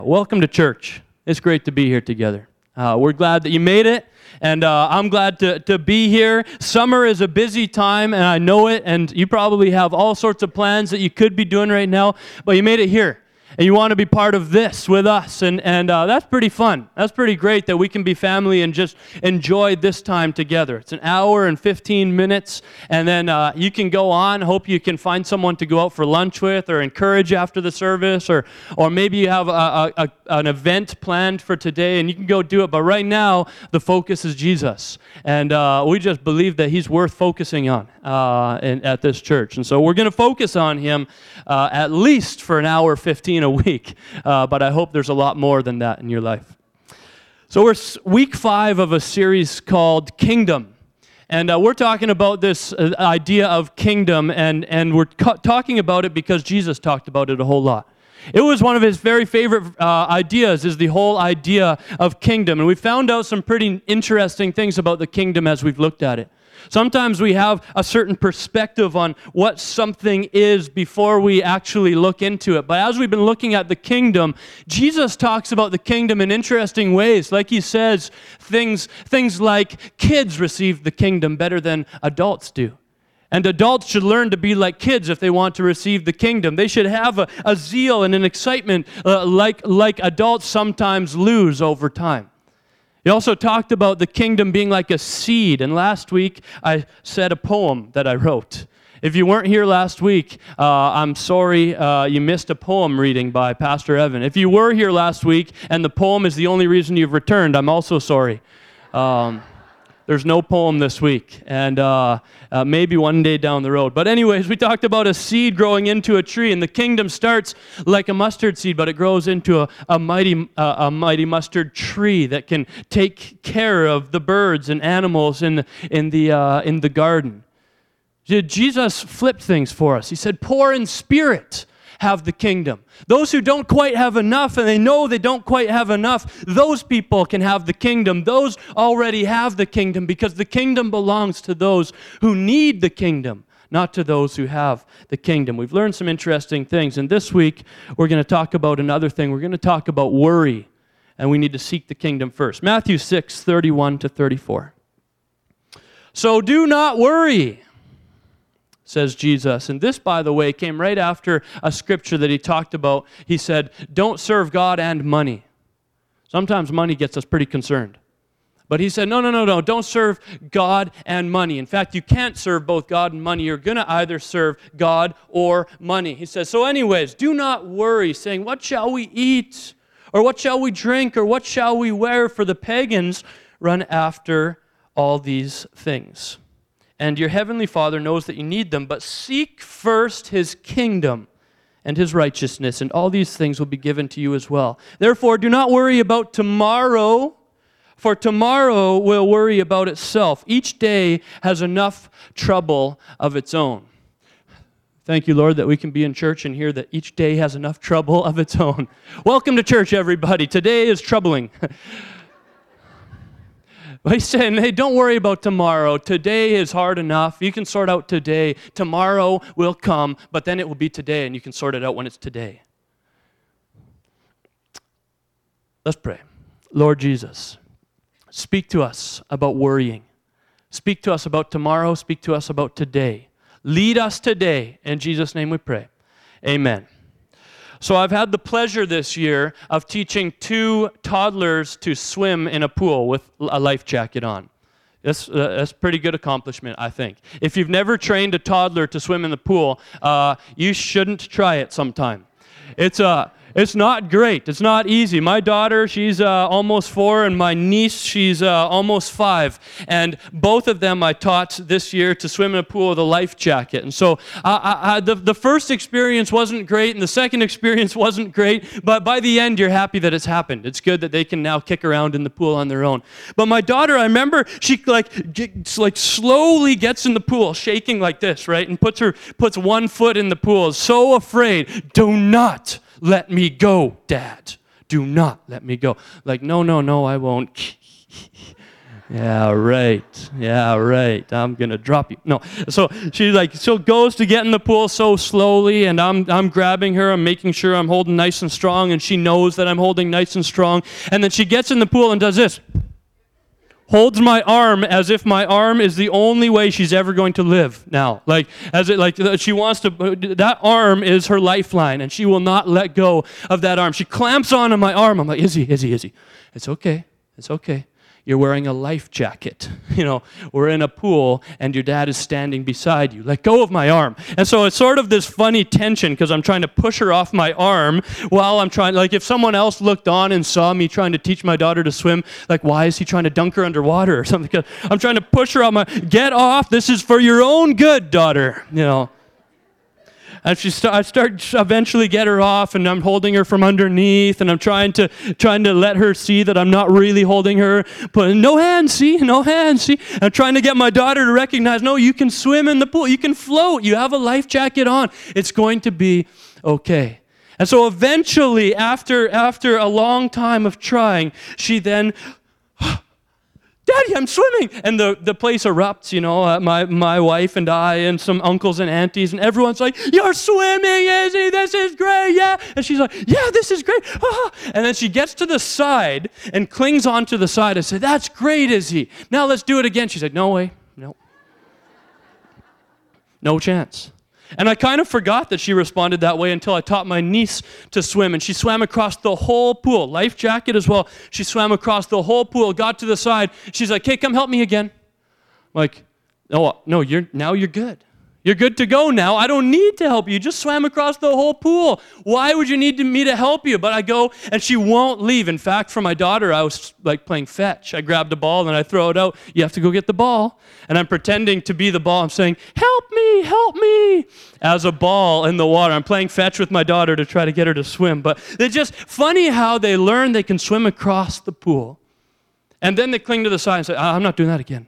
Welcome to church. It's great to be here together. We're glad that you made it, and I'm glad to be here. Summer is a busy time, and I know it, and you probably have all sorts of plans that you could be doing right now, but you made it here. And you want to be part of this with us, and that's pretty fun. That's pretty great that we can be family and just enjoy this time together. It's an hour and 15 minutes, and then you can go on. Hope you can find someone to go out for lunch with or encourage after the service, or maybe you have an event planned for today, and you can go do it. But right now, the focus is Jesus, and we just believe that He's worth focusing on at this church. And so we're going to focus on Him at least for an hour 15 a week, but I hope there's a lot more than that in your life. So we're week 5 of a series called Kingdom, and we're talking about this idea of kingdom, and we're talking about it because Jesus talked about it a whole lot. It was one of His very favorite ideas, is the whole idea of kingdom, and we found out some pretty interesting things about the kingdom as we've looked at it. Sometimes we have a certain perspective on what something is before we actually look into it. But as we've been looking at the kingdom, Jesus talks about the kingdom in interesting ways. Like He says, things like kids receive the kingdom better than adults do. And adults should learn to be like kids if they want to receive the kingdom. They should have a zeal and an excitement like adults sometimes lose over time. He also talked about the kingdom being like a seed, and last week I said a poem that I wrote. If you weren't here last week, I'm sorry you missed a poem reading by Pastor Evan. If you were here last week and the poem is the only reason you've returned, I'm also sorry. There's no poem this week, and maybe one day down the road. But anyways, we talked about a seed growing into a tree, and the kingdom starts like a mustard seed, but it grows into a mighty mustard tree that can take care of the birds and animals in the garden. Jesus flipped things for us. He said, "Poor in spirit have the kingdom." Those who don't quite have enough, and they know they don't quite have enough, those people can have the kingdom. Those already have the kingdom, because the kingdom belongs to those who need the kingdom, not to those who have the kingdom. We've learned some interesting things, and this week we're going to talk about another thing. We're going to talk about worry, and we need to seek the kingdom first. Matthew 6:31-34. "So do not worry," says Jesus. And this, by the way, came right after a scripture that He talked about. He said, don't serve God and money. Sometimes money gets us pretty concerned. But He said, no, don't serve God and money. In fact, you can't serve both God and money. You're going to either serve God or money. He says, so anyways, do not worry, saying, what shall we eat? Or what shall we drink? Or what shall we wear? For the pagans run after all these things. And your heavenly Father knows that you need them, but seek first His kingdom and His righteousness, and all these things will be given to you as well. Therefore, do not worry about tomorrow, for tomorrow will worry about itself. Each day has enough trouble of its own. Thank you, Lord, that we can be in church and hear that each day has enough trouble of its own. Welcome to church, everybody. Today is troubling. But He's saying, hey, don't worry about tomorrow. Today is hard enough. You can sort out today. Tomorrow will come, but then it will be today, and you can sort it out when it's today. Let's pray. Lord Jesus, speak to us about worrying. Speak to us about tomorrow. Speak to us about today. Lead us today. In Jesus' name we pray. Amen. So I've had the pleasure this year of teaching 2 toddlers to swim in a pool with a life jacket on. That's a pretty good accomplishment, I think. If you've never trained a toddler to swim in the pool, you shouldn't try it sometime. It's not great. It's not easy. My daughter, she's almost 4, and my niece, she's almost 5. And both of them I taught this year to swim in a pool with a life jacket. And so the first experience wasn't great, and the second experience wasn't great. But by the end, you're happy that it's happened. It's good that they can now kick around in the pool on their own. But my daughter, I remember, she slowly gets in the pool, shaking like this, right? And puts one foot in the pool, so afraid. Do not let me go, Dad. Do not let me go. Like, no, I won't. Yeah, right. Yeah, right. I'm gonna drop you. No. So she goes to get in the pool so slowly, and I'm grabbing her. I'm making sure I'm holding nice and strong, and she knows that I'm holding nice and strong. And then she gets in the pool and does this. Holds my arm as if my arm is the only way she's ever going to live now. She wants to, that arm is her lifeline, and she will not let go of that arm. She clamps onto my arm. I'm like, Izzy. It's okay. You're wearing a life jacket. We're in a pool and your dad is standing beside you. Let go of my arm. And so it's sort of this funny tension because I'm trying to push her off my arm while I'm trying, if someone else looked on and saw me trying to teach my daughter to swim, why is he trying to dunk her underwater or something? Because I'm trying to push her off get off. This is for your own good, daughter. And I start eventually get her off, and I'm holding her from underneath, and I'm trying to let her see that I'm not really holding her. But no hands, see. I'm trying to get my daughter to recognize, no, you can swim in the pool, you can float, you have a life jacket on. It's going to be okay. And so eventually, after a long time of trying, she then, Daddy, I'm swimming. And the place erupts, my wife and I and some uncles and aunties, and everyone's like, you're swimming, Izzy, this is great, yeah. And she's like, yeah, this is great. And then she gets to the side and clings onto the side. I said, that's great, Izzy. Now let's do it again. She said, no way, no chance. And I kind of forgot that she responded that way until I taught my niece to swim, and she swam across the whole pool, life jacket as well. She swam across the whole pool, got to the side. She's like, hey, come help me again. I'm like, no, you're good. You're good to go now. I don't need to help you. You just swam across the whole pool. Why would you need me to help you? But I go, and she won't leave. In fact, for my daughter, I was playing fetch. I grabbed a ball, and I throw it out. You have to go get the ball. And I'm pretending to be the ball. I'm saying, help me, as a ball in the water. I'm playing fetch with my daughter to try to get her to swim. But it's just funny how they learn they can swim across the pool. And then they cling to the side and say, I'm not doing that again.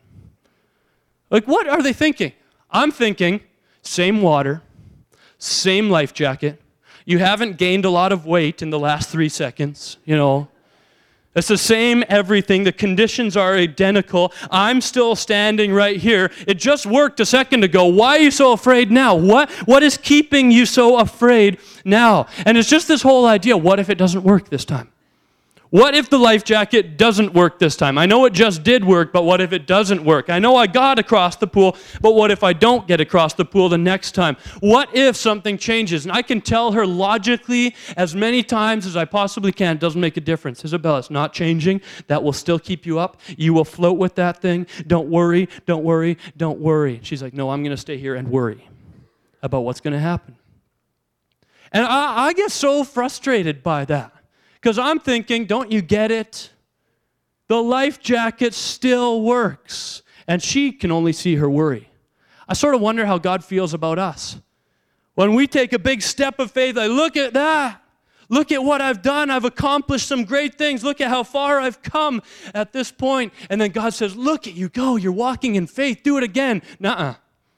What are they thinking? I'm thinking, same water, same life jacket. You haven't gained a lot of weight in the last 3 seconds, It's the same everything. The conditions are identical. I'm still standing right here. It just worked a second ago. Why are you so afraid now? What is keeping you so afraid now? And it's just this whole idea, what if it doesn't work this time? What if the life jacket doesn't work this time? I know it just did work, but what if it doesn't work? I know I got across the pool, but what if I don't get across the pool the next time? What if something changes? And I can tell her logically as many times as I possibly can, it doesn't make a difference. Isabella, it's not changing. That will still keep you up. You will float with that thing. Don't worry. She's like, no, I'm going to stay here and worry about what's going to happen. And I get so frustrated by that. Because I'm thinking, don't you get it? The life jacket still works. And she can only see her worry. I sort of wonder how God feels about us. When we take a big step of faith, look at that. Look at what I've done. I've accomplished some great things. Look at how far I've come at this point. And then God says, look at you go. You're walking in faith. Do it again. Nuh-uh.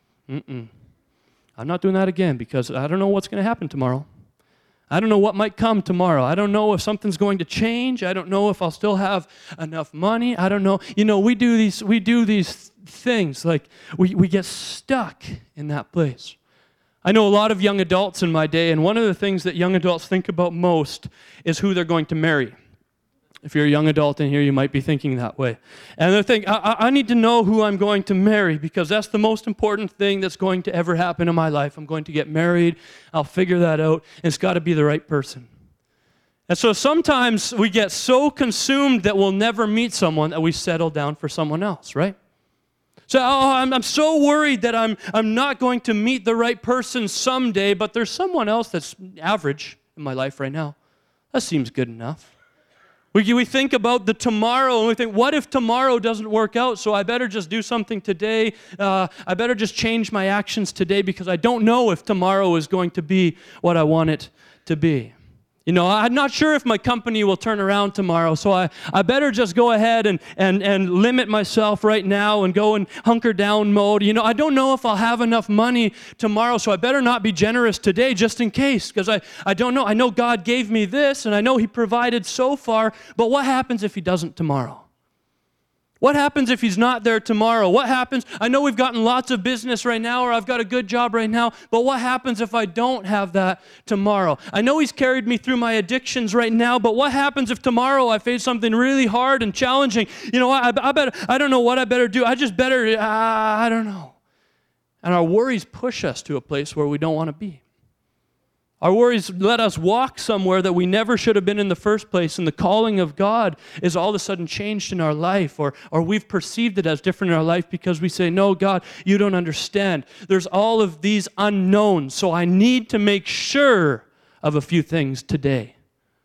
I'm not doing that again because I don't know what's going to happen tomorrow. I don't know what might come tomorrow. I don't know if something's going to change. I don't know if I'll still have enough money. I don't know. We do these things we get stuck in that place. I know a lot of young adults in my day, and one of the things that young adults think about most is who they're going to marry. If you're a young adult in here, you might be thinking that way. And they think, I need to know who I'm going to marry because that's the most important thing that's going to ever happen in my life. I'm going to get married. I'll figure that out. And it's got to be the right person. And so sometimes we get so consumed that we'll never meet someone that we settle down for someone else, right? So I'm so worried that I'm not going to meet the right person someday, but there's someone else that's average in my life right now. That seems good enough. We think about the tomorrow, and we think, what if tomorrow doesn't work out? So I better just do something today. I better just change my actions today because I don't know if tomorrow is going to be what I want it to be. I'm not sure if my company will turn around tomorrow, so I better just go ahead and limit myself right now and go in hunker down mode. I don't know if I'll have enough money tomorrow, so I better not be generous today just in case, because I don't know. I know God gave me this, and I know He provided so far, but what happens if He doesn't tomorrow? What happens if he's not there tomorrow? What happens? I know we've gotten lots of business right now, or I've got a good job right now, but what happens if I don't have that tomorrow? I know he's carried me through my addictions right now, but what happens if tomorrow I face something really hard and challenging? You know, I don't know what I better do. I just better, I don't know. And our worries push us to a place where we don't want to be. Our worries let us walk somewhere that we never should have been in the first place, and the calling of God is all of a sudden changed in our life, or we've perceived it as different in our life because we say, no, God, you don't understand. There's all of these unknowns, so I need to make sure of a few things today.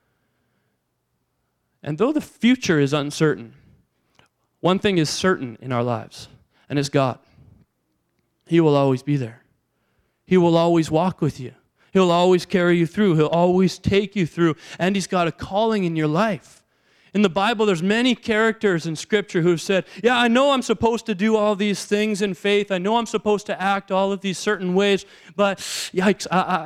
And though the future is uncertain, one thing is certain in our lives, and it's God. He will always be there. He will always walk with you. He'll always carry you through. He'll always take you through. And he's got a calling in your life. In the Bible, there's many characters in Scripture who've said, yeah, I know I'm supposed to do all these things in faith. I know I'm supposed to act all of these certain ways. But yikes,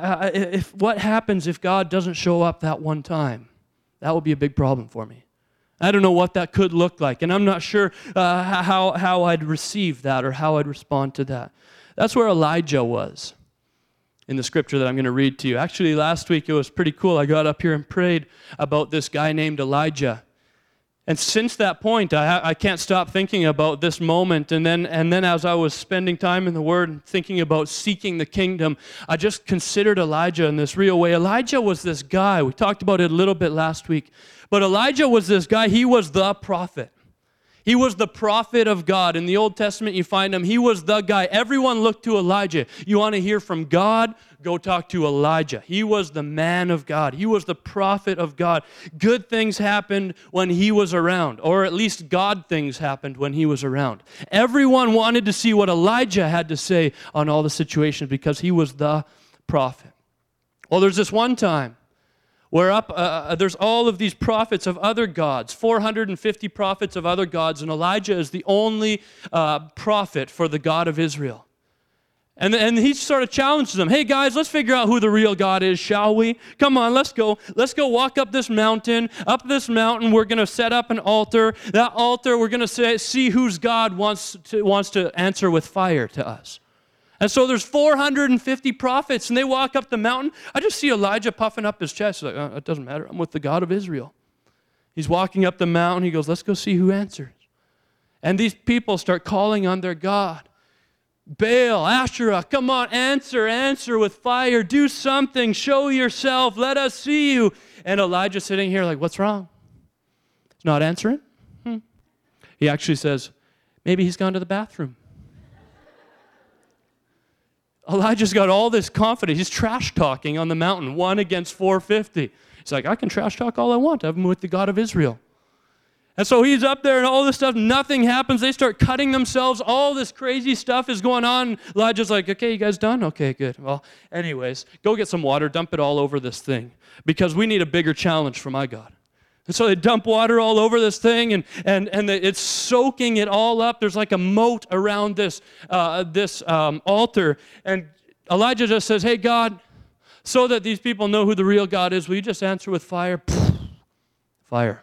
what happens if God doesn't show up that one time? That would be a big problem for me. I don't know what that could look like. And I'm not sure how I'd receive that or how I'd respond to that. That's where Elijah was in the scripture that I'm going to read to you. Actually, last week it was pretty cool. I got up here and prayed about this guy named Elijah. And since that point, I can't stop thinking about this moment. And then as I was spending time in the Word and thinking about seeking the kingdom, I just considered Elijah in this real way. Elijah was this guy. We talked about it a little bit last week. But Elijah was this guy. He was the prophet. He was the prophet of God. In the Old Testament, you find him. He was the guy. Everyone looked to Elijah. You want to hear from God? Go talk to Elijah. He was the man of God. He was the prophet of God. Good things happened when he was around, or at least God things happened when he was around. Everyone wanted to see what Elijah had to say on all the situations because he was the prophet. Well, there's this one time where there's all of these prophets of other gods, 450 prophets of other gods, and Elijah is the only prophet for the God of Israel. And he sort of challenges them, hey guys, let's figure out who the real God is, shall we? Come on, let's go. Let's go walk up this mountain. Up this mountain, we're going to set up an altar. That altar, we're going to see whose God wants to answer with fire to us. And so there's 450 prophets, and they walk up the mountain. I just see Elijah puffing up his chest. He's like, it doesn't matter. I'm with the God of Israel. He's walking up the mountain. He goes, let's go see who answers. And these people start calling on their God. Baal, Asherah, come on, answer with fire. Do something. Show yourself. Let us see you. And Elijah's sitting here like, what's wrong? He's not answering. He actually says, maybe he's gone to the bathroom. Elijah's got all this confidence. He's trash talking on the mountain, 1 against 450. He's like, I can trash talk all I want. I'm with the God of Israel. And so he's up there and all this stuff, nothing happens. They start cutting themselves. All this crazy stuff is going on. Elijah's like, okay, you guys done? Okay, good. Well, anyways, go get some water, dump it all over this thing because we need a bigger challenge for my God. And so they dump water all over this thing, and it's soaking it all up. There's like a moat around this altar. And Elijah just says, hey, God, so that these people know who the real God is, will you just answer with fire? Fire.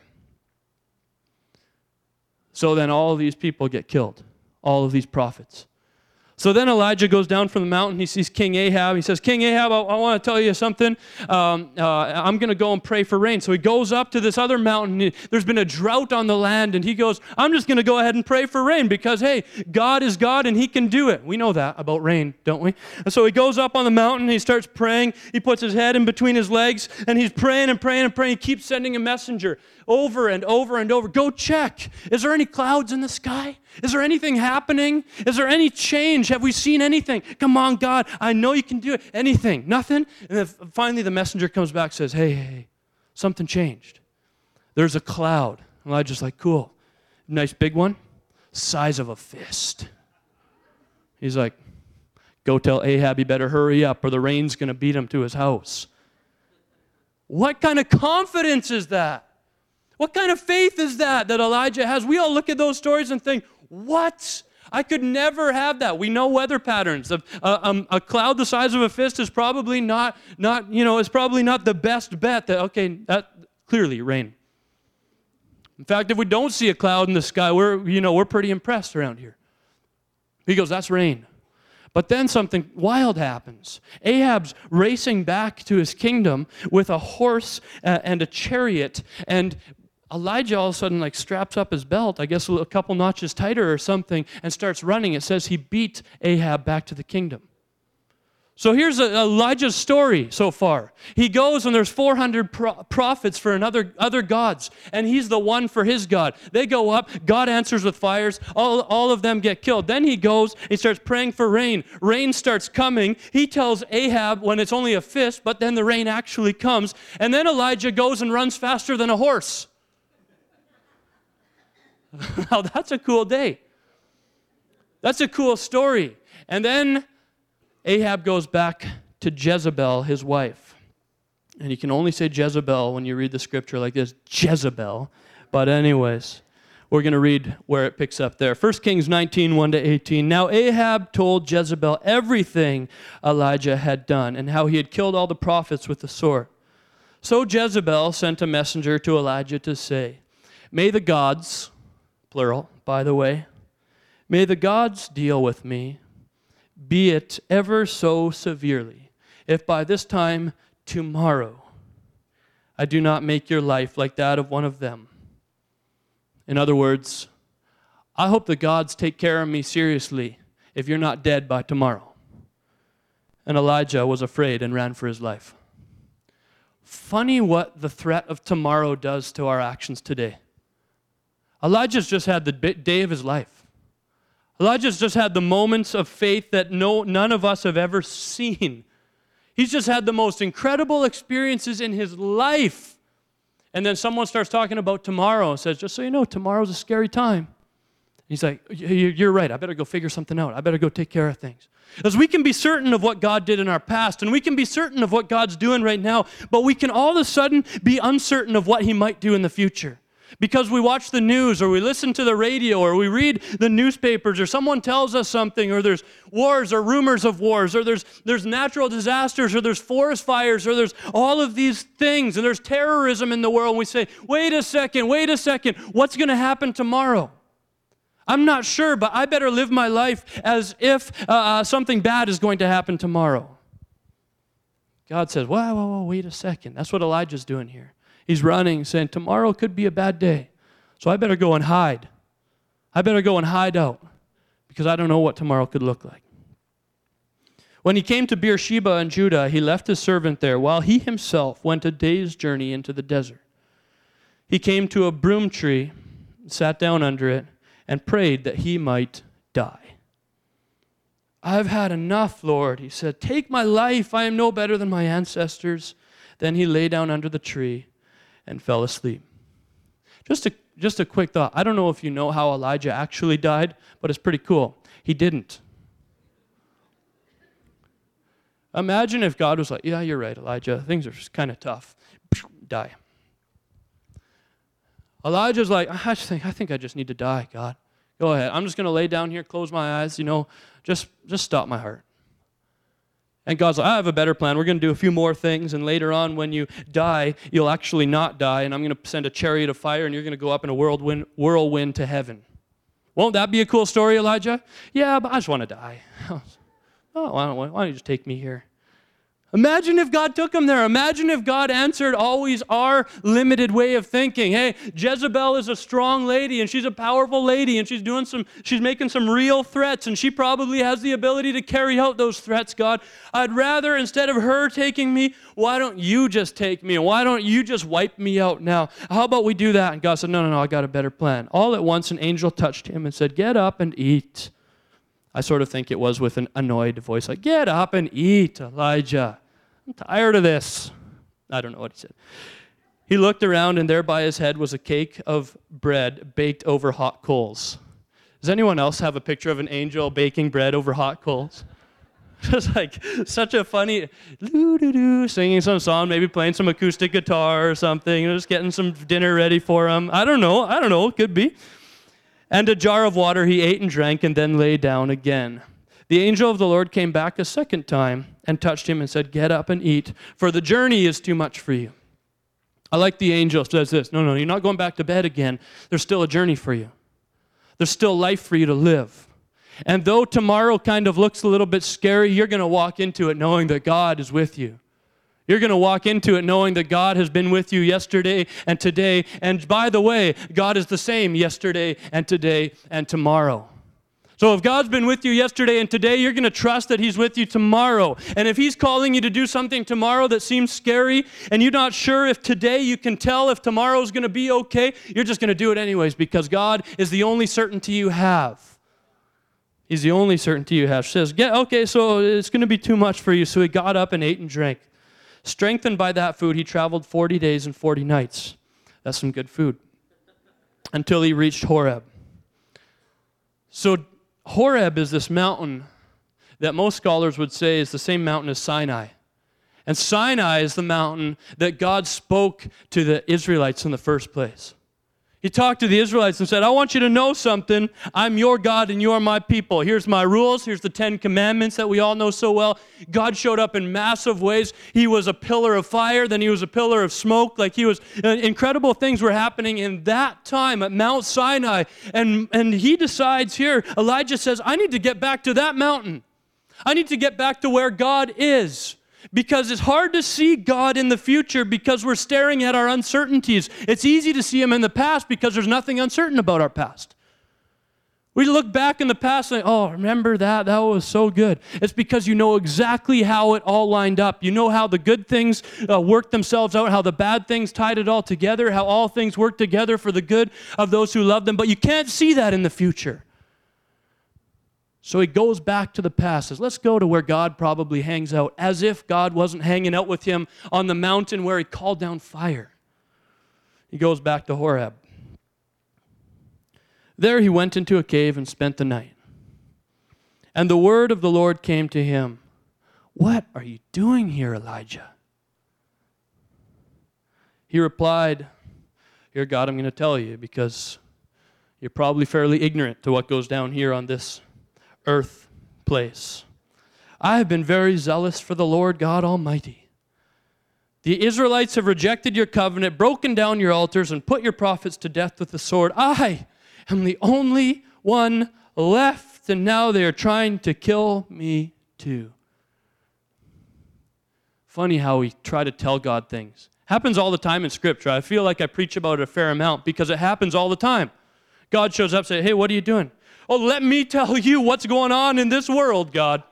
So then all of these people get killed, all of these prophets. So then Elijah goes down from the mountain. He sees King Ahab. He says, King Ahab, I want to tell you something. I'm going to go and pray for rain. So he goes up to this other mountain. There's been a drought on the land. And he goes, I'm just going to go ahead and pray for rain because, hey, God is God and he can do it. We know that about rain, don't we? And so he goes up on the mountain. He starts praying. He puts his head in between his legs. And he's praying and praying and praying. He keeps sending a messenger over and over and over. Go check. Is there any clouds in the sky? Is there anything happening? Is there any change? Have we seen anything? Come on, God. I know you can do it. Anything? Nothing? And then finally the messenger comes back and says, hey, something changed. There's a cloud. Elijah's like, cool. Nice big one. Size of a fist. He's like, go tell Ahab he better hurry up or the rain's going to beat him to his house. What kind of confidence is that? What kind of faith is that Elijah has? We all look at those stories and think, what? I could never have that. We know weather patterns. A cloud the size of a fist is probably not the best bet. That clearly rain. In fact, if we don't see a cloud in the sky, we're pretty impressed around here. He goes, that's rain. But then something wild happens. Ahab's racing back to his kingdom with a horse and a chariot, and Elijah all of a sudden straps up his belt, I guess a couple notches tighter or something, and starts running. It says he beat Ahab back to the kingdom. So here's Elijah's story so far. He goes and there's 400 prophets for other gods, and he's the one for his God. They go up, God answers with fires, all of them get killed. Then he goes, he starts praying for rain. Rain starts coming. He tells Ahab when it's only a fist, but then the rain actually comes. And then Elijah goes and runs faster than a horse. Now that's a cool day. That's a cool story. And then Ahab goes back to Jezebel, his wife. And you can only say Jezebel when you read the scripture like this, Jezebel. But anyways, we're going to read where it picks up there. 1 Kings 19, 1-18. Now Ahab told Jezebel everything Elijah had done and how he had killed all the prophets with the sword. So Jezebel sent a messenger to Elijah to say, may the gods, plural, by the way, may the gods deal with me, be it ever so severely, if by this time tomorrow I do not make your life like that of one of them. In other words, I hope the gods take care of me seriously if you're not dead by tomorrow. And Elijah was afraid and ran for his life. Funny what the threat of tomorrow does to our actions today. Elijah's just had the day of his life. Elijah's just had the moments of faith that none of us have ever seen. He's just had the most incredible experiences in his life. And then someone starts talking about tomorrow and says, just so you know, tomorrow's a scary time. He's like, you're right. I better go figure something out. I better go take care of things. Because we can be certain of what God did in our past, and we can be certain of what God's doing right now, but we can all of a sudden be uncertain of what he might do in the future. Because we watch the news, or we listen to the radio, or we read the newspapers, or someone tells us something, or there's wars or rumors of wars, or there's natural disasters, or there's forest fires, or there's all of these things, and there's terrorism in the world, and we say, wait a second, what's going to happen tomorrow? I'm not sure, but I better live my life as if something bad is going to happen tomorrow. God says, whoa, wait a second. That's what Elijah's doing here. He's running, saying, tomorrow could be a bad day, so I better go and hide. I better go and hide out, because I don't know what tomorrow could look like. When he came to Beersheba in Judah, he left his servant there, while he himself went a day's journey into the desert. He came to a broom tree, sat down under it, and prayed that he might die. I've had enough, Lord, he said. Take my life. I am no better than my ancestors. Then he lay down under the tree and fell asleep. Just a quick thought. I don't know if you know how Elijah actually died, but it's pretty cool. He didn't. Imagine if God was like, yeah, you're right, Elijah. Things are just kind of tough. Die. Elijah's like, I think I just need to die, God. Go ahead. I'm just going to lay down here, close my eyes, just stop my heart. And God's like, I have a better plan. We're going to do a few more things, and later on when you die, you'll actually not die, and I'm going to send a chariot of fire, and you're going to go up in a whirlwind to heaven. Won't that be a cool story, Elijah? Yeah, but I just want to die. Oh, why don't you just take me here? Imagine if God took him there. Imagine if God answered always our limited way of thinking. Hey, Jezebel is a strong lady, and she's a powerful lady, and she's making some real threats, and she probably has the ability to carry out those threats, God. I'd rather, instead of her taking me, why don't you just take me? And why don't you just wipe me out now? How about we do that? And God said, no, I got a better plan. All at once, an angel touched him and said, get up and eat. I sort of think it was with an annoyed voice, like, get up and eat, Elijah. I'm tired of this. I don't know what he said. He looked around, and there by his head was a cake of bread baked over hot coals. Does anyone else have a picture of an angel baking bread over hot coals? Just like such a funny, singing some song, maybe playing some acoustic guitar or something, just getting some dinner ready for him. I don't know, could be. And a jar of water he ate and drank, and then lay down again. The angel of the Lord came back a second time and touched him and said, get up and eat, for the journey is too much for you. I like the angel says this. No, you're not going back to bed again. There's still a journey for you. There's still life for you to live. And though tomorrow kind of looks a little bit scary, you're going to walk into it knowing that God is with you. You're going to walk into it knowing that God has been with you yesterday and today. And by the way, God is the same yesterday and today and tomorrow. So if God's been with you yesterday and today, you're going to trust that He's with you tomorrow. And if He's calling you to do something tomorrow that seems scary and you're not sure if today you can tell if tomorrow's going to be okay, you're just going to do it anyways because God is the only certainty you have. He's the only certainty you have. She says, okay, so it's going to be too much for you. So he got up and ate and drank. Strengthened by that food, he traveled 40 days and 40 nights. That's some good food. Until he reached Horeb. So Horeb is this mountain that most scholars would say is the same mountain as Sinai. And Sinai is the mountain that God spoke to the Israelites in the first place. He talked to the Israelites and said, I want you to know something. I'm your God and you are my people. Here's my rules. Here's the 10 Commandments that we all know so well. God showed up in massive ways. He was a pillar of fire. Then he was a pillar of smoke. Incredible things were happening in that time at Mount Sinai. And he decides here, Elijah says, I need to get back to that mountain. I need to get back to where God is. Because it's hard to see God in the future because we're staring at our uncertainties. It's easy to see Him in the past because there's nothing uncertain about our past. We look back in the past and say, remember that? That was so good. It's because you know exactly how it all lined up. You know how the good things worked themselves out, how the bad things tied it all together, how all things work together for the good of those who love them. But you can't see that in the future. So he goes back to the past, says, let's go to where God probably hangs out, as if God wasn't hanging out with him on the mountain where he called down fire. He goes back to Horeb. There he went into a cave and spent the night. And the word of the Lord came to him, what are you doing here, Elijah? He replied, Here, God, I'm going to tell you because you're probably fairly ignorant to what goes down here on this earth place. I have been very zealous for the Lord God Almighty. The Israelites have rejected your covenant, broken down your altars, and put your prophets to death with the sword. I am the only one left, and now they are trying to kill me too. Funny how we try to tell God things. Happens all the time in Scripture. I feel like I preach about it a fair amount because it happens all the time. God shows up and says, hey, what are you doing? Oh, let me tell you what's going on in this world, God.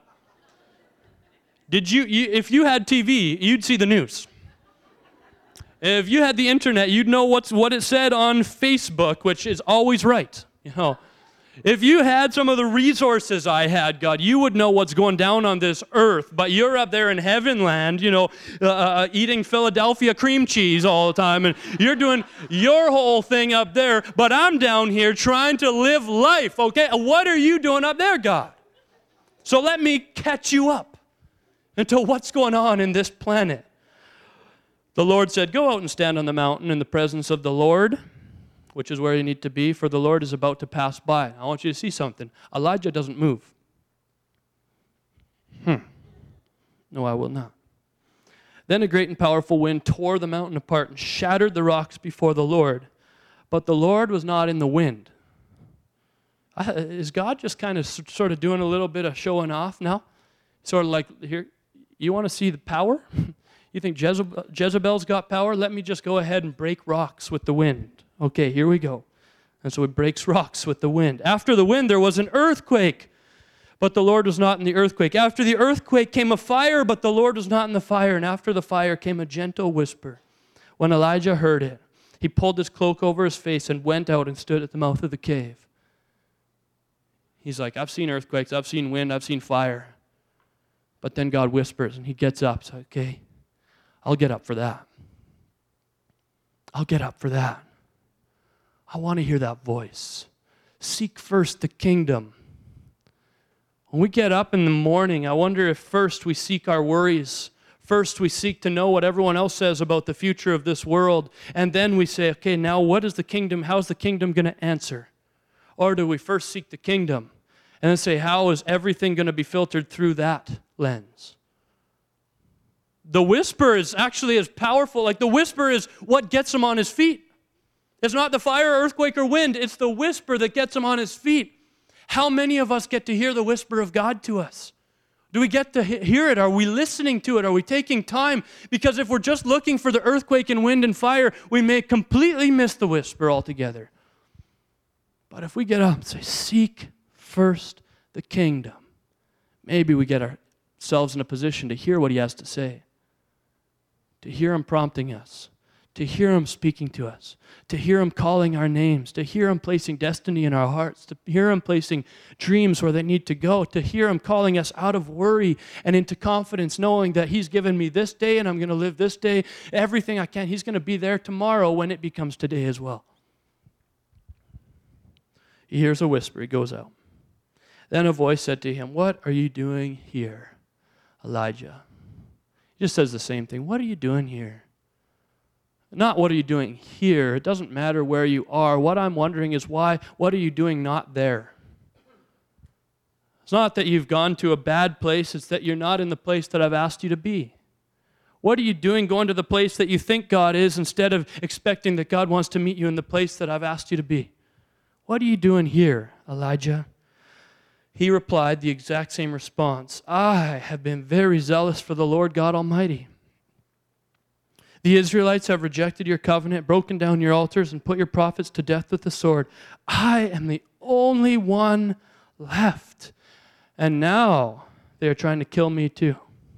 If you had TV, you'd see the news. If you had the internet, you'd know what it said on Facebook, which is always right. If you had some of the resources I had, God, you would know what's going down on this earth. But you're up there in heaven land, eating Philadelphia cream cheese all the time, and you're doing your whole thing up there. But I'm down here trying to live life. Okay, what are you doing up there, God? So let me catch you up into what's going on in this planet. The Lord said, go out and stand on the mountain in the presence of the Lord, which is where you need to be, for the Lord is about to pass by. I want you to see something. Elijah doesn't move. No, I will not. Then a great and powerful wind tore the mountain apart and shattered the rocks before the Lord. But the Lord was not in the wind. Is God just kind of sort of doing a little bit of showing off now? Sort of like, here, you want to see the power? You think Jezebel's got power? Let me just go ahead and break rocks with the wind. Okay, here we go. And so it breaks rocks with the wind. After the wind, there was an earthquake, but the Lord was not in the earthquake. After the earthquake came a fire, but the Lord was not in the fire. And after the fire came a gentle whisper. When Elijah heard it, he pulled his cloak over his face and went out and stood at the mouth of the cave. He's like, I've seen earthquakes, I've seen wind, I've seen fire. But then God whispers, and he gets up. So, okay, I'll get up for that. I'll get up for that. I want to hear that voice. Seek first the kingdom. When we get up in the morning, I wonder if first we seek our worries. First we seek to know what everyone else says about the future of this world. And then we say, okay, now what is the kingdom? How's the kingdom going to answer? Or do we first seek the kingdom and then say, how is everything going to be filtered through that lens? the whisper is actually as powerful. Like the whisper is what gets him on his feet. It's not the fire, earthquake, or wind. It's the whisper that gets him on his feet. How many of us get to hear the whisper of God to us? Do we get to hear it? Are we listening to it? Are we taking time? Because if we're just looking for the earthquake and wind and fire, we may completely miss the whisper altogether. But if we get up and say, seek first the kingdom, maybe we get ourselves in a position to hear what he has to say, to hear him prompting us, to hear him speaking to us, to hear him calling our names, to hear him placing destiny in our hearts, to hear him placing dreams where they need to go, to hear him calling us out of worry and into confidence, knowing that he's given me this day and I'm going to live this day, everything I can. He's going to be there tomorrow when it becomes today as well. He hears a whisper. He goes out. Then a voice said to him, "What are you doing here, Elijah?" He just says the same thing. What are you doing here? Not what are you doing here. It doesn't matter where you are. What I'm wondering is why. What are you doing not there? It's not that you've gone to a bad place. It's that you're not in the place that I've asked you to be. What are you doing going to the place that you think God is instead of expecting that God wants to meet you in the place that I've asked you to be? What are you doing here, Elijah? He replied the exact same response. I have been very zealous for the Lord God Almighty. The Israelites have rejected your covenant, broken down your altars, and put your prophets to death with the sword. I am the only one left. And now they are trying to kill me too.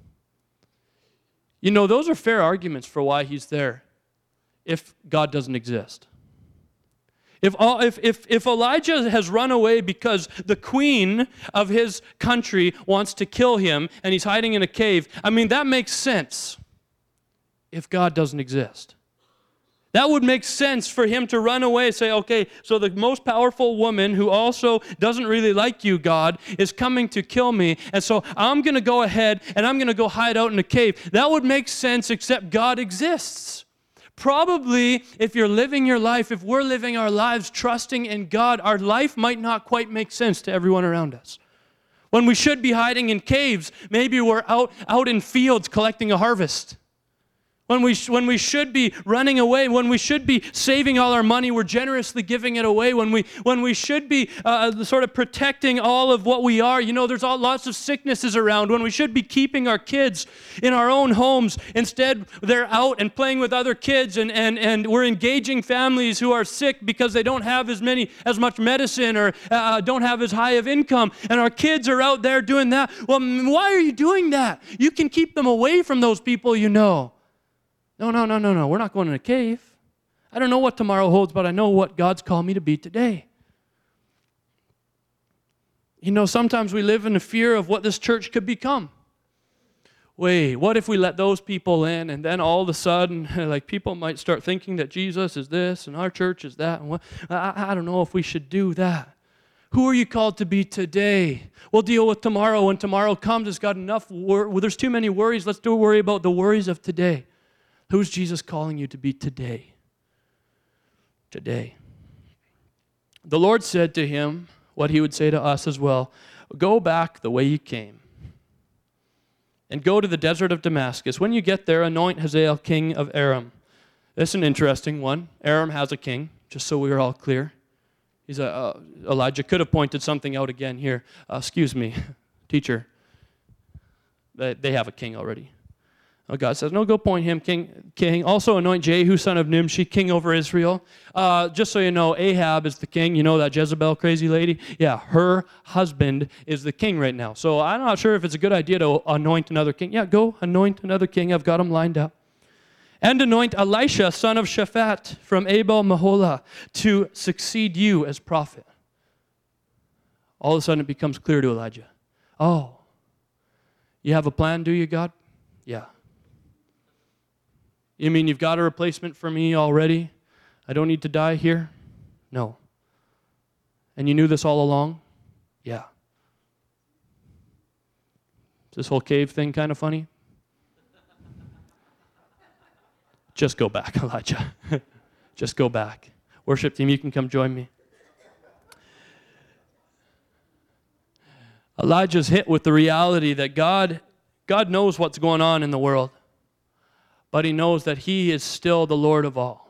You know, those are fair arguments for why he's there if God doesn't exist. If Elijah has run away because the queen of his country wants to kill him and he's hiding in a cave, I mean, that makes sense if God doesn't exist. That would make sense for him to run away and say, okay, so the most powerful woman who also doesn't really like you, God, is coming to kill me, and so I'm going to go ahead and I'm going to go hide out in a cave. That would make sense except God exists. Probably, if you're living your life, if we're living our lives trusting in God, our life might not quite make sense to everyone around us. When we should be hiding in caves, maybe we're out in fields collecting a harvest. When we should be running away, when we should be saving all our money, we're generously giving it away. When we should be sort of protecting all of what we are, you know, there's lots of sicknesses around. When we should be keeping our kids in our own homes, instead they're out and playing with other kids, and we're engaging families who are sick because they don't have as much medicine or don't have as high of income, and our kids are out there doing that. Well, why are you doing that? You can keep them away from those people, you know. No. We're not going in a cave. I don't know what tomorrow holds, but I know what God's called me to be today. You know, sometimes we live in the fear of what this church could become. Wait, what if we let those people in, and then all of a sudden, like, people might start thinking that Jesus is this and our church is that. And I don't know if we should do that. Who are you called to be today? We'll deal with tomorrow. When tomorrow comes, it's got enough there's too many worries. Let's do worry about the worries of today. Who's Jesus calling you to be today? Today. The Lord said to him what he would say to us as well. Go back the way you came and go to the desert of Damascus. When you get there, anoint Hazael king of Aram. This is an interesting one. Aram has a king, just so we are all clear. Elijah could have pointed something out again here. Excuse me, teacher. They have a king already. Oh, God says, no, go point him king. Also anoint Jehu, son of Nimshi, king over Israel. Just so you know, Ahab is the king. You know that Jezebel crazy lady? Yeah, her husband is the king right now. So I'm not sure if it's a good idea to anoint another king. Yeah, go anoint another king. I've got them lined up. And anoint Elisha, son of Shaphat, from Abel Maholah, to succeed you as prophet. All of a sudden it becomes clear to Elijah. Oh, you have a plan, do you, God? Yeah. You mean you've got a replacement for me already? I don't need to die here? No. And you knew this all along? Yeah. Is this whole cave thing kind of funny? Just go back, Elijah. Just go back. Worship team, you can come join me. Elijah's hit with the reality that God knows what's going on in the world. but he knows that he is still the Lord of all.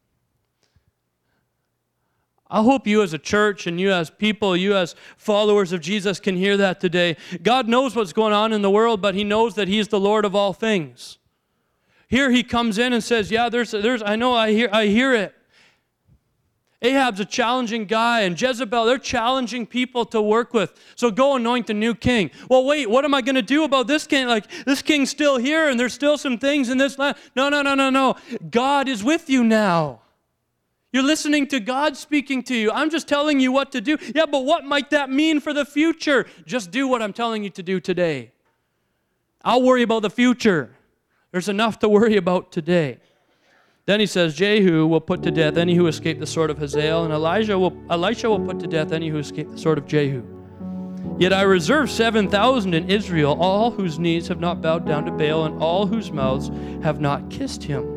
I hope you as a church and you as people, you as followers of Jesus can hear that today. God knows what's going on in the world, but he knows that he's the Lord of all things. Here he comes in and says, yeah, I hear it. Ahab's a challenging guy, and Jezebel, they're challenging people to work with. So go anoint a new king. Well, wait, what am I going to do about this king? Like, this king's still here, and there's still some things in this land. No. God is with you now. You're listening to God speaking to you. I'm just telling you what to do. Yeah, but what might that mean for the future? Just do what I'm telling you to do today. I'll worry about the future. There's enough to worry about today. Then he says, Jehu will put to death any who escape the sword of Hazael, and Elisha will put to death any who escape the sword of Jehu. Yet I reserve 7,000 in Israel, all whose knees have not bowed down to Baal, and all whose mouths have not kissed him.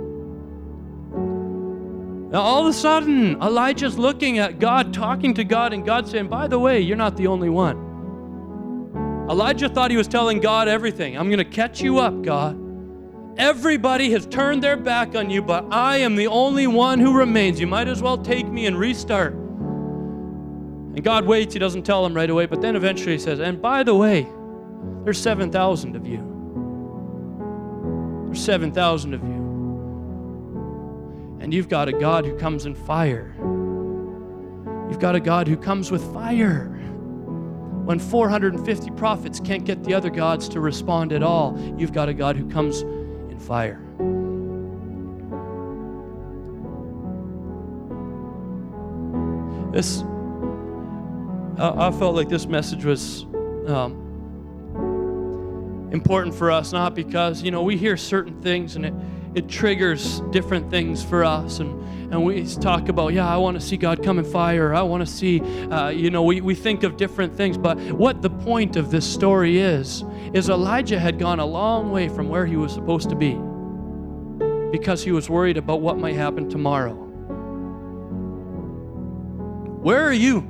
Now all of a sudden, Elijah's looking at God, talking to God, and God saying, by the way, you're not the only one. Elijah thought he was telling God everything. I'm going to catch you up, God. Everybody has turned their back on you, but I am the only one who remains. You might as well take me and restart. And God waits. He doesn't tell him right away, but then eventually he says, and by the way, there's 7,000 of you. There's 7,000 of you. And you've got a God who comes in fire. You've got a God who comes with fire. When 450 prophets can't get the other gods to respond at all, you've got a God who comes in fire. I felt like this message was important for us, not because, we hear certain things and it triggers different things for us, and we talk about, I want to see God come in fire, I want to see, we think of different things, but what the point of this story is Elijah had gone a long way from where he was supposed to be because he was worried about what might happen tomorrow. Where are you?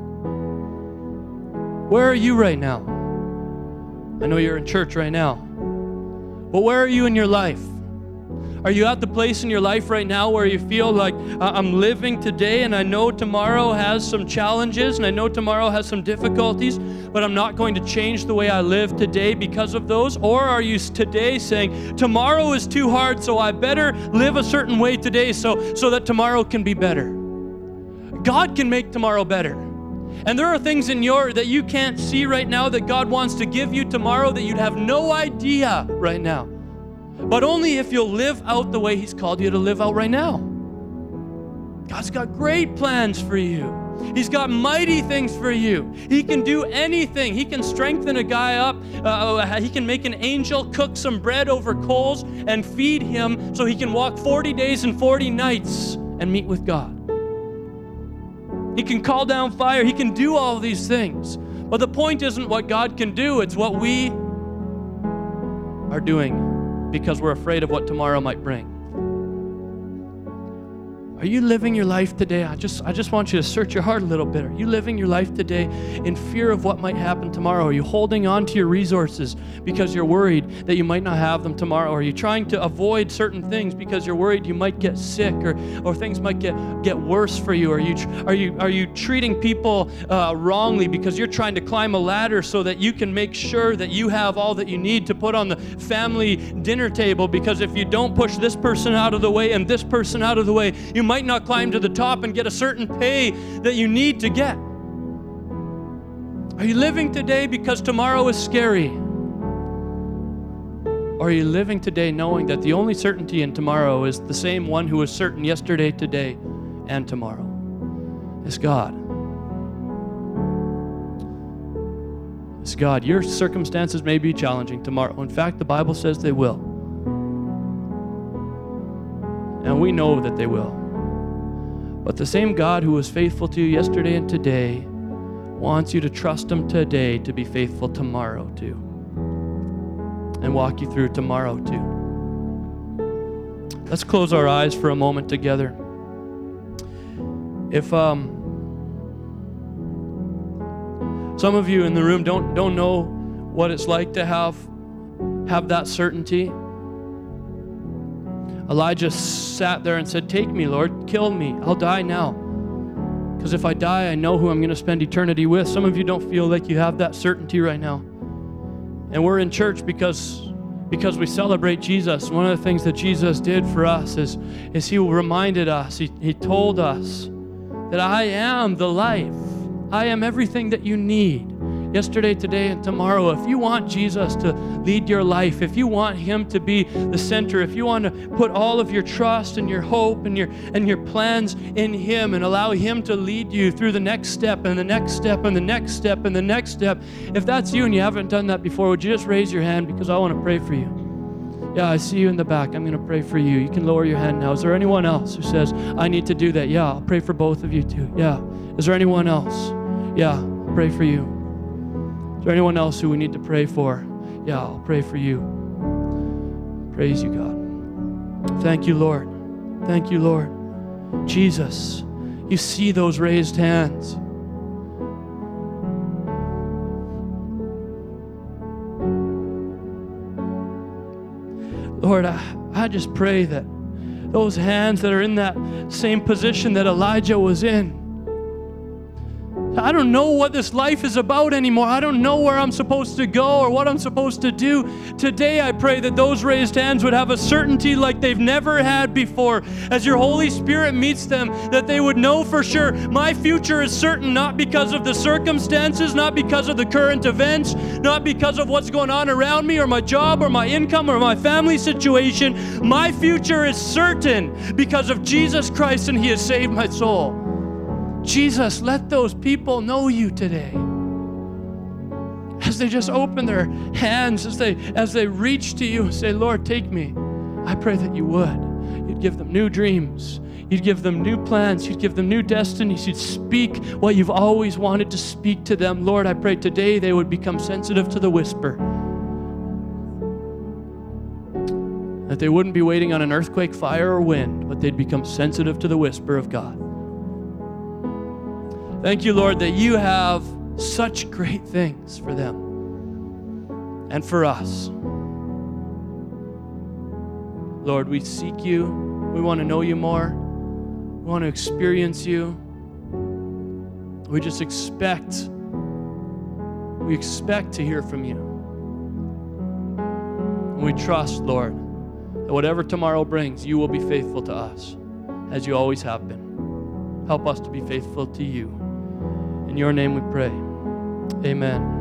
Where are you right now? I know you're in church right now, but where are you in your life? Are you at the place in your life right now where you feel like I'm living today and I know tomorrow has some challenges and I know tomorrow has some difficulties, but I'm not going to change the way I live today because of those? Or are you today saying, tomorrow is too hard, so I better live a certain way today so that tomorrow can be better? God can make tomorrow better. And there are things that you can't see right now that God wants to give you tomorrow that you'd have no idea right now. But only if you'll live out the way He's called you to live out right now. God's got great plans for you. He's got mighty things for you. He can do anything. He can strengthen a guy up. He can make an angel cook some bread over coals and feed him so he can walk 40 days and 40 nights and meet with God. He can call down fire. He can do all these things. But the point isn't what God can do. It's what we are doing because we're afraid of what tomorrow might bring. Are you living your life today? I just want you to search your heart a little bit. Are you living your life today in fear of what might happen tomorrow? Are you holding on to your resources because you're worried that you might not have them tomorrow? Are you trying to avoid certain things because you're worried you might get sick or things might get worse for you? Are you treating people wrongly because you're trying to climb a ladder so that you can make sure that you have all that you need to put on the family dinner table? Because if you don't push this person out of the way and this person out of the way, you might not climb to the top and get a certain pay that you need to get. Are you living today because tomorrow is scary? Or are you living today knowing that the only certainty in tomorrow is the same one who was certain yesterday, today, and tomorrow? It's God. It's God. Your circumstances may be challenging tomorrow. In fact, the Bible says they will. And we know that they will. But the same God who was faithful to you yesterday and today wants you to trust Him today to be faithful tomorrow too. And walk you through tomorrow too. Let's close our eyes for a moment together. If some of you in the room don't know what it's like to have that certainty, Elijah sat there and said, "Take me, Lord, kill me. I'll die now. Because if I die, I know who I'm going to spend eternity with." Some of you don't feel like you have that certainty right now. And we're in church because we celebrate Jesus. One of the things that Jesus did for us is he reminded us, he told us that I am the life. I am everything that you need. Yesterday, today, and tomorrow. If you want Jesus to lead your life, if you want him to be the center, if you want to put all of your trust and your hope and your plans in him and allow him to lead you through the next step and the next step and the next step and the next step, if that's you and you haven't done that before, would you just raise your hand, because I want to pray for you. Yeah, I see you in the back. I'm going to pray for you. You can lower your hand now. Is there anyone else who says, "I need to do that"? Yeah, I'll pray for both of you too. Yeah. Is there anyone else? Yeah, I'll pray for you. Is there anyone else who we need to pray for? Yeah, I'll pray for you. Praise you, God. Thank you, Lord. Thank you, Lord. Jesus, you see those raised hands. Lord, I just pray that those hands that are in that same position that Elijah was in, I don't know what this life is about anymore. I don't know where I'm supposed to go or what I'm supposed to do. Today, I pray that those raised hands would have a certainty like they've never had before. As your Holy Spirit meets them, that they would know for sure, my future is certain, not because of the circumstances, not because of the current events, not because of what's going on around me or my job or my income or my family situation. My future is certain because of Jesus Christ, and he has saved my soul. Jesus, let those people know you today. As they just open their hands, as they reach to you and say, "Lord, take me," I pray that you would. You'd give them new dreams. You'd give them new plans. You'd give them new destinies. You'd speak what you've always wanted to speak to them. Lord, I pray today they would become sensitive to the whisper. That they wouldn't be waiting on an earthquake, fire, or wind, but they'd become sensitive to the whisper of God. Thank you, Lord, that you have such great things for them and for us. Lord, we seek you. We want to know you more. We want to experience you. We expect to hear from you. And we trust, Lord, that whatever tomorrow brings, you will be faithful to us, as you always have been. Help us to be faithful to you. In your name we pray. Amen.